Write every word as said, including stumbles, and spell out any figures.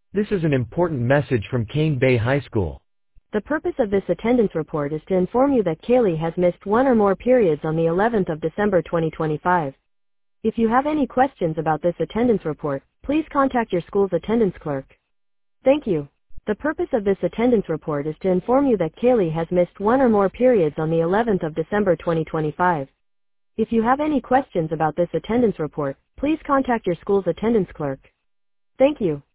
This is an important message from Cane Bay High School. The purpose of this attendance report is to inform you that Kaylee has missed one or more periods on the eleventh of December twenty twenty-five. If you have any questions about this attendance report, please contact your school's attendance clerk. Thank you. The purpose of this attendance report is to inform you that Kaylee has missed one or more periods on the eleventh of December twenty twenty-five. If you have any questions about this attendance report, please contact your school's attendance clerk. Thank you.